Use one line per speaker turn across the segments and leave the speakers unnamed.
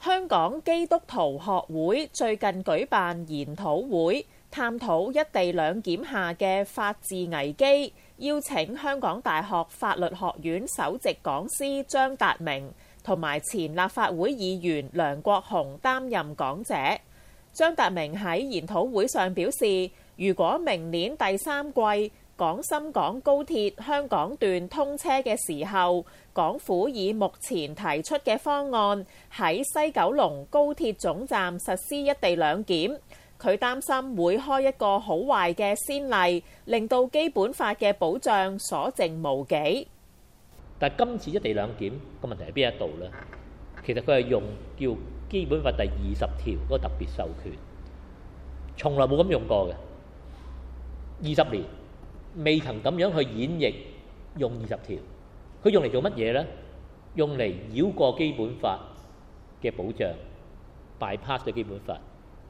香港基督徒學會最近舉辦研討會，探討一地兩檢下嘅法治危機，邀請香港大學法律學院首席講師張達明同埋前立法會議員梁國雄擔任講者。張達明喺研討會上表示，如果明年第三季廣深港高鐵香港段通車嘅時候，港府以目前提出嘅方案喺西九龍高鐵總站實施一地兩檢，佢擔心會開一個好壞嘅先例，令到基本法嘅保障所剩無幾。
但今次一地兩檢個問題喺邊一度呢？其實佢係用叫基本法第20條嗰個特別授權，從來冇咁用過嘅，20年未曾咁樣去演繹用20條。佢用嚟做乜嘢呢？用嚟繞過基本法嘅保障 bypass 咗基本法，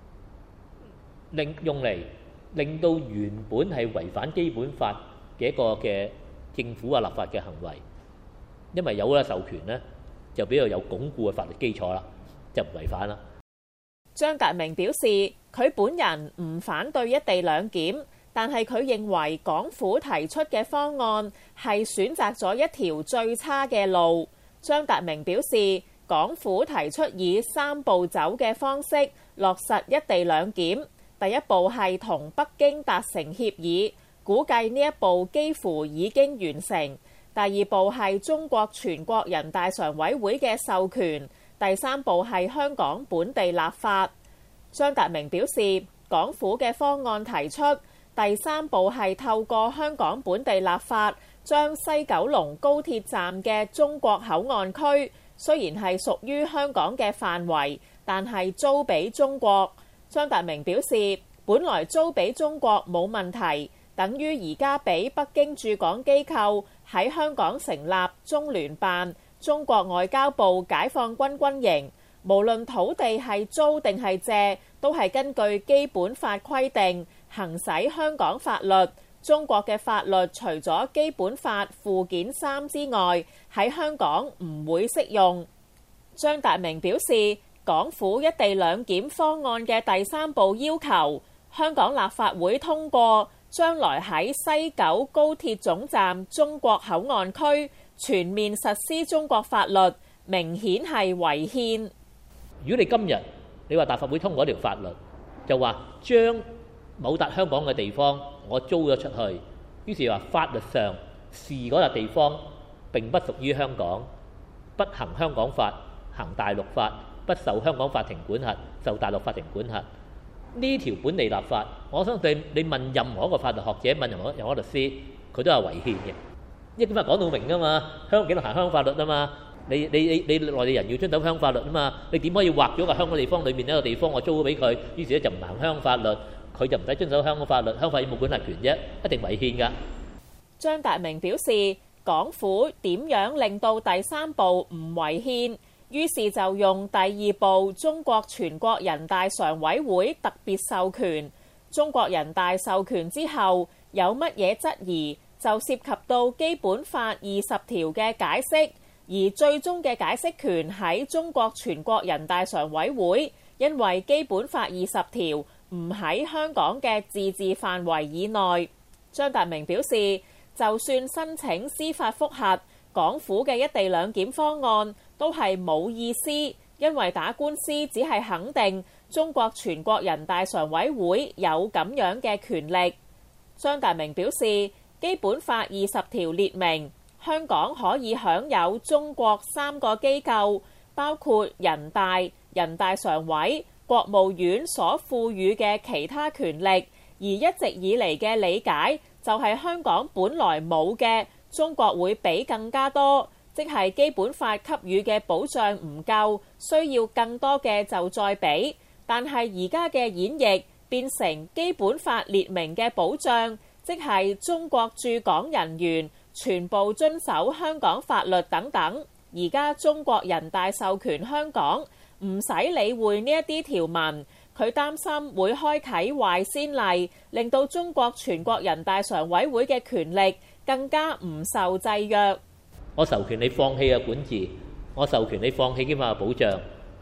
用嚟令到原本係違反基本法嘅一個嘅政府啊立法嘅行為，因為有咗授權呢，就比較有鞏固嘅法律基礎啦，就唔違反啦。
張達明表示，佢本人唔反對一地兩檢，但係佢認為港府提出嘅方案係選擇咗一條最差嘅路。張達明表示，港府提出以3步走嘅方式落實一地兩檢，第一步係同北京達成協議，估計呢一步幾乎已經完成。第二步係中國全國人大常委會嘅授權，第三步係香港本地立法。張達明表示，港府嘅方案提出第三步係透過香港本地立法，將西九龍高鐵站嘅中國口岸區雖然係屬於香港嘅範圍，但係租俾中國。張達明表示，本來租俾中國冇問題，等於而家俾北京駐港機構喺香港成立中聯辦、中國外交部解放軍軍營，無論土地係租定係借，都係根據基本法規定行使香港法律。中國嘅法律除咗基本法附件3之外，喺香港唔會適用。張達明表示，港府一地兩檢方案嘅第三步要求香港立法會通過，將來喺西九高鐵總站中國口岸區全面實施中國法律，明顯係違憲。
如果你今日你話立法會通過一條法律，就話將某笪香港嘅地方我租咗出去，於是話法律上視嗰笪地方並不屬於香港，不行香港法，行大陸法，不受香港法庭管轄，受大陸法庭管轄。呢條本地立法，我相信你問任何一個法律學者，問任何一個律師，佢都係違憲嘅。因為今日講到明㗎嘛，香港幾度行香港法律啊嘛。你內地人要遵守香港法律啊嘛，你點可以劃咗個香港地方裏面一個地方我租咗俾佢，於是咧就唔行香港法律，佢就唔使遵守香港法律，香港法院冇管轄權啫，一定違憲㗎。
張達明表示，港府點樣令到第三步唔違憲，於是就用第二步中國全國人大常委會特別授權。中國人大授權之後有乜嘢質疑，就涉及到基本法20條嘅解釋。而最終嘅解釋權喺中國全國人大常委會，因為基本法20條唔喺香港嘅自治範圍以內。張達明表示，就算申請司法覆核，港府嘅一地兩檢方案都係冇意思，因為打官司只係肯定中國全國人大常委會有咁樣嘅權力。張達明表示，基本法20條列明，香港可以享有中國3個機構，包括人大、人大常委、國務院所賦予嘅其他權力，而一直以嚟嘅理解就係香港本來冇嘅，中國會俾更加多，即係基本法給予嘅保障唔夠，需要更多嘅就再俾。但係而家嘅演繹變成基本法列明嘅保障，即係中國駐港人員全部遵守香港法律等等。而家中國人大授權香港，唔使理會呢一啲條文，佢擔心會開啓壞先例，令到中國全國人大常委會嘅權力更加唔受制約。
我授權你放棄嘅管治，我授權你放棄基本法嘅保障，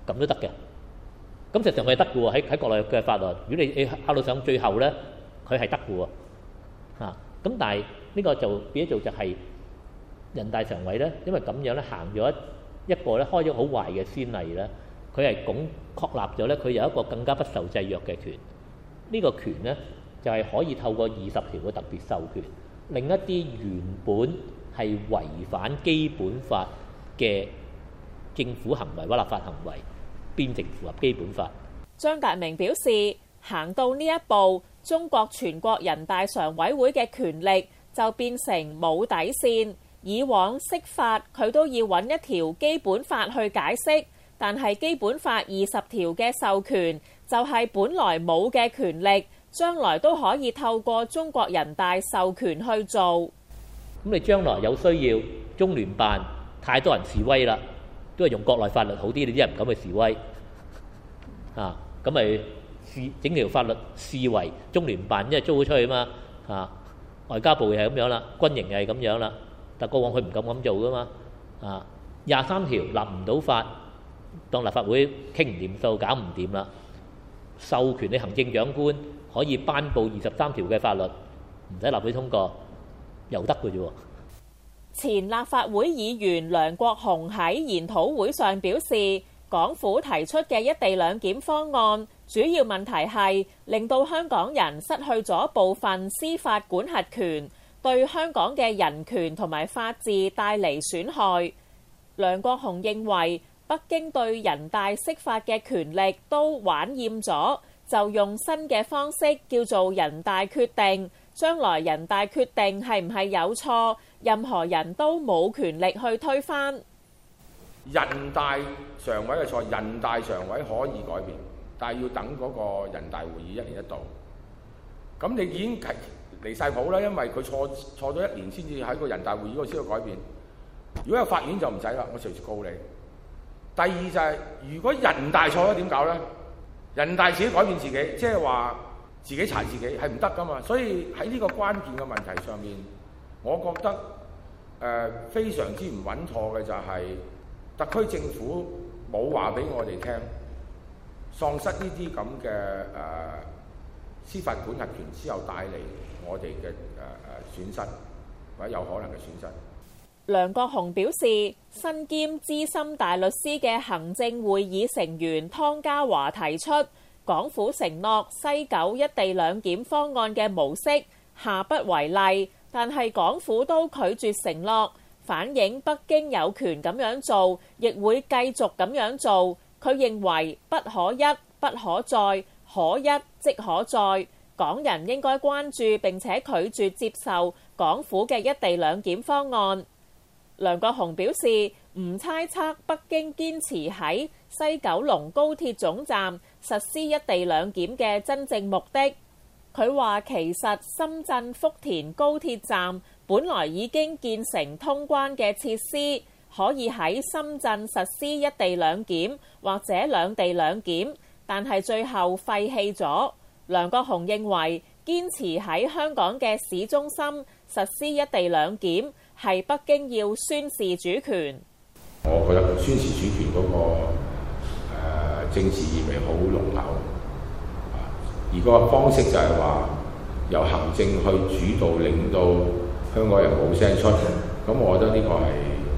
咁都得嘅。咁實際上佢係得嘅喎，喺國內嘅法律，如果你考到上最後咧，佢係得嘅喎。咁但係呢個就變咗做就係人大常委咧，因為咁樣咧行咗一個咧開咗好壞嘅先例咧，佢係確立咗咧佢有一個更加不受制約嘅權。呢個權咧就係可以透過20條嘅特別授權，令一啲原本係違反基本法嘅政府行為或立法行為變成符合基本法。
張達明表示，行到呢一步，中國全國人大常委會嘅權力就變成冇底線。以往釋法佢都要揾一條基本法去解釋，但係基本法20條嘅授權就係本來冇嘅權力，將來都可以透過中國人大授權去做。
咁你將來有需要，中聯辦太多人示威啦，都係用國內法律好啲，你啲人唔敢去示威咁咪整條法律視為中聯辦，因為租咗出去嘛外交部又係咁樣啦，軍營又係咁樣啦，但過往佢唔敢咁做噶嘛23條立唔到法，當立法會傾唔掂數，搞唔掂啦，授權你行政長官可以頒布23條嘅法律，唔使立會通過又得嘅啫喎。
前立法會議員梁國雄喺研討會上表示，港府提出嘅一地兩檢方案，主要問題係令到香港人失去咗部分司法管轄權，對香港嘅人權同埋法治帶嚟損害。梁國雄認為，北京對人大釋法嘅權力都玩厭咗，就用新嘅方式叫做人大決定。將來人大決定係唔係有錯，任何人都冇權力去推翻。
人大常委嘅錯，人大常委可以改變，但係要等嗰個人大會議1年一度。咁你已經離晒譜啦，因為佢錯咗1年先至喺個人大會議嗰度先去改變。如果有法院就唔使啦，我隨時告你。第二就係，如果人大錯咗點搞呢？人大自己改變自己，即係話自己查自己係唔得噶嘛。所以喺呢個關鍵嘅問題上面，我覺得非常之唔穩妥嘅就係特區政府冇話俾我哋聽，喪失呢啲咁嘅司法管轄權之後帶嚟我哋嘅損失，或者有可能嘅損失。
梁國雄表示，身兼資深大律師嘅行政會議成員湯家驊提出，港府承諾西九一地兩檢方案嘅模式下不為例，但係港府都拒絕承諾，反映北京有權咁樣做，亦會繼續咁樣做。佢認為不可一不可再，可一即可再，港人應該關注並且拒絕接受港府嘅一地兩檢方案。梁國雄表示，唔猜測北京堅持喺西九龍高鐵總站實施一地兩檢嘅真正目的。佢話其實深圳福田高鐵站本來已經建成通關嘅設施，可以喺深圳實施一地兩檢或者兩地兩檢，但係最後廢棄咗。梁國雄認為堅持喺香港嘅市中心實施一地兩檢係北京要宣示主權。
我覺得宣示主權嗰個政治意味好濃厚，而個方式就係話由行政去主導，令到香港人冇聲出。咁我覺得呢個係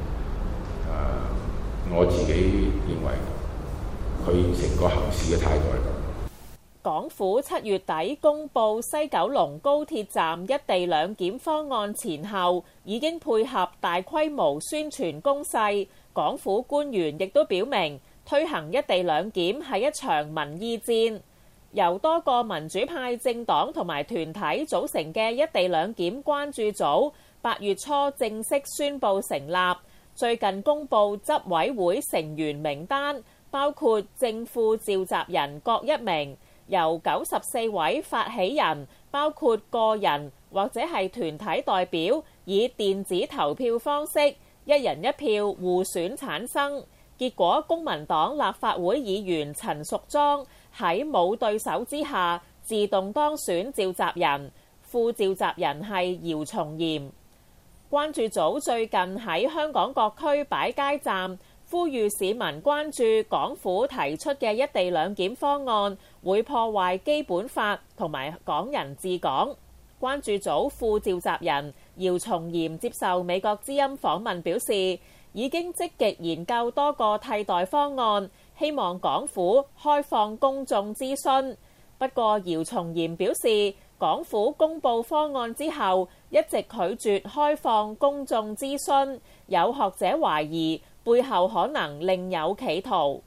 我自己認為佢成個行事嘅態度嚟講。
港府7月底公布西九龍高鐵站一地兩檢方案前後，已經配合大規模宣傳攻勢。港府官員亦都表明，推行一地兩檢係一場民意戰。由多個民主派政黨同埋團體組成嘅一地兩檢關注組，8月初正式宣布成立。最近公布執委會成員名單，包括正副召集人各1名。由94位發起人，包括個人或者係團體代表，以電子投票方式一人一票互選產生。結果公民黨立法會議員陳淑莊喺冇對手之下自動當選召集人，副召集人係姚松炎。關注組最近喺香港各區擺街站， 呼籲市民關注港府提出嘅一地兩檢方案會破壞基本法同埋港人治港。關注組副召集人姚松炎接受美國之音訪問表示，已經積極研究多個替代方案，希望港府開放公眾諮詢。不過姚松炎表示，港府公布方案之後一直拒絕開放公眾諮詢，有學者懷疑背後可能另有企圖。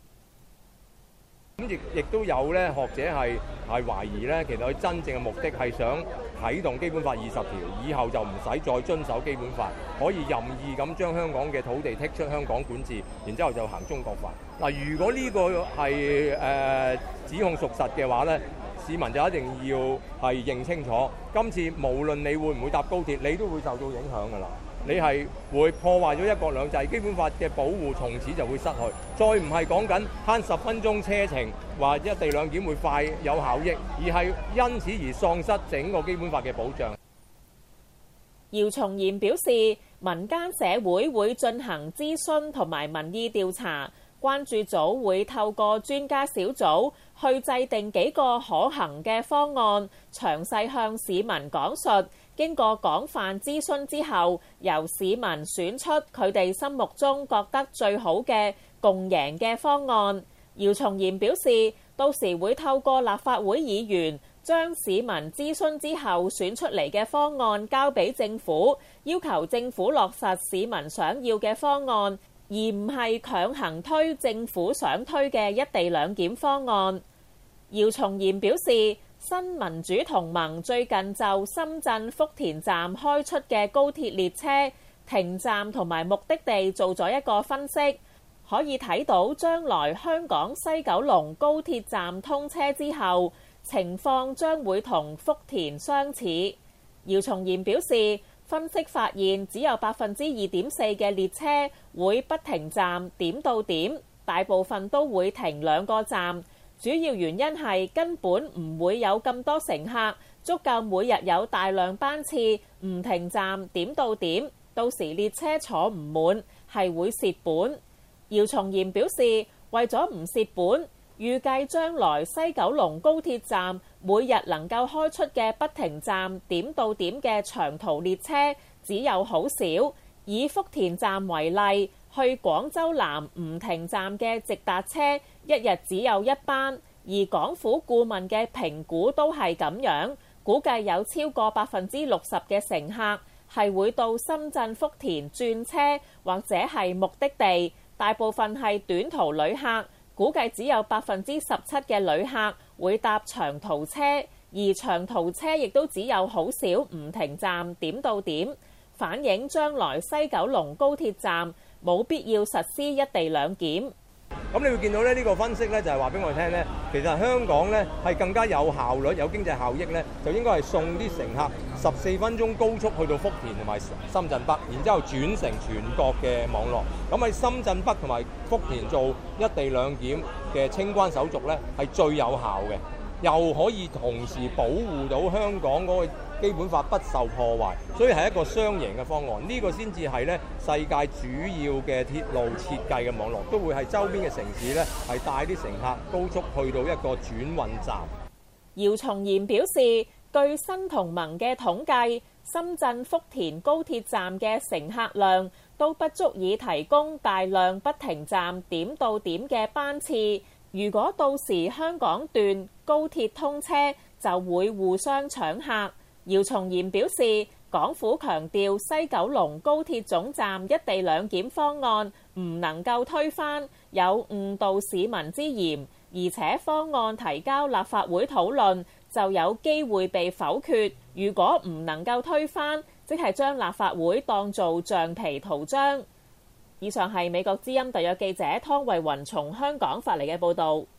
咁亦都有咧學者係懷疑咧，其實佢真正嘅目的係想啟動基本法20條，以後就唔使再遵守基本法，可以任意咁將香港嘅土地剔出香港管治，然之後就行中國法。嗱，如果呢個係指控屬實嘅話咧，市民就一定要係認清楚，今次無論你會唔會搭高鐵，你都會受到影響㗎啦。你係會破壞咗一國兩制，基本法嘅保護從此就會失去。再唔係講緊慳10分鐘車程，話一地兩檢會快有效益，而係因此而喪失整個基本法嘅保障。
姚松炎表示，民間社會會進行諮詢同埋民意調查，關注組會透過專家小組去制定幾個可行嘅方案，詳細向市民講述。經過廣泛諮詢之後，由市民選出佢哋心目中覺得最好嘅共贏嘅方案。姚松炎表示，到時會透過立法會議員將市民諮詢之後選出嚟嘅方案交俾政府，要求政府落實市民想要嘅方案，而唔係強行推政府想推嘅一地兩檢方案。姚松炎表示，新民主同盟最近就深圳福田站開出嘅高鐵列車停站同埋目的地做咗一個分析，可以睇到將來香港西九龍高鐵站通車之後，情況將會同福田相似。姚松炎表示，分析發現只有2.4%嘅列車會不停站點到點，大部分都會停2個站。主要原因係根本唔會有咁多乘客，足夠每日有大量班次，唔停站點到點，到時列車坐唔滿，係會蝕本。姚松炎表示，為咗唔蝕本，預計將來西九龍高鐵站每日能夠開出嘅不停站點到點嘅長途列車只有好少。以福田站為例，去廣州南唔停站嘅直達車一日只有1班，而港府顧問嘅評估都係咁樣，估計有超過60%嘅乘客係會到深圳福田轉車或者係目的地，大部分係短途旅客，估計只有17%嘅旅客會搭長途車，而長途車亦都只有好少唔停站點到點，反映將來西九龍高鐵站冇必要實施一地兩檢。
咁你會見到咧，呢個分析咧就係話俾我哋聽咧，其實香港咧係更加有效率、有經濟效益咧，就應該係送啲乘客14分鐘高速去到福田同埋深圳北，然之後轉乘全國嘅網絡。咁喺深圳北同埋福田做一地兩檢嘅清關手續咧，係最有效嘅，又可以同時保護到香港嗰個基本法不受破壞，所以係一個雙贏嘅方案。呢個先至係咧世界主要嘅鐵路設計嘅網絡，都會係周邊嘅城市咧係帶啲乘客高速去到一個轉運站。
姚松炎表示，據新同盟嘅統計，深圳福田高鐵站嘅乘客量都不足以提供大量不停站點到點嘅班次。如果到時香港段高鐵通車，就會互相搶客。姚松炎表示，港府強調西九龍高鐵總站一地兩檢方案唔能夠推翻，有誤導市民之嫌，而且方案提交立法會討論就有機會被否決。如果唔能夠推翻，即係將立法會當做橡皮圖章。以上係美國之音特約記者湯慧雲從香港發嚟嘅報導。